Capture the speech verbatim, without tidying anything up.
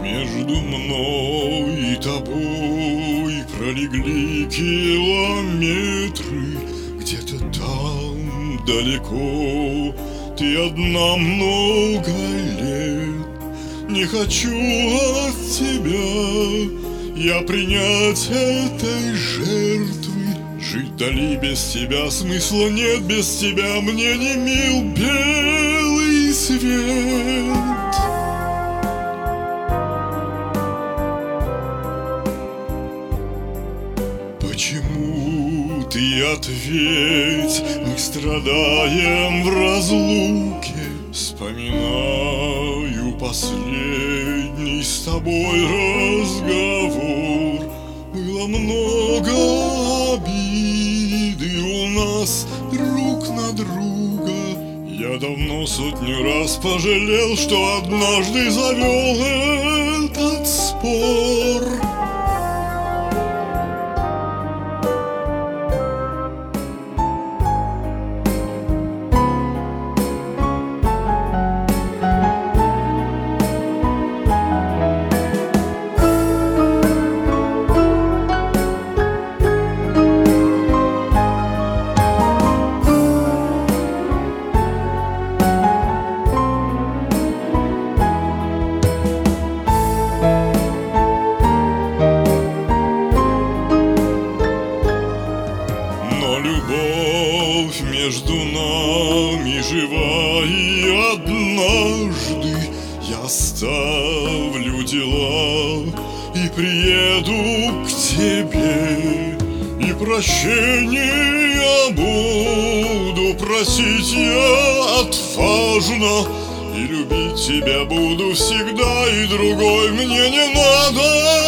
Между мной и тобой пролегли километры. Где-то там далеко ты одна много лет. Не хочу от тебя я принять этой жертвы. Жить вдали без тебя смысла нет, без тебя мне не мил белый свет. Почему ты ответь? Мы страдаем в разлуке. Вспоминаю последний с тобой разговор. Было много обиды у нас друг на друга. Я давно сотню раз пожалел, что однажды завел этот спор. Любовь между нами жива, и однажды я оставлю дела и приеду к тебе, и прощения буду просить я отважно, и любить тебя буду всегда, и другой мне не надо.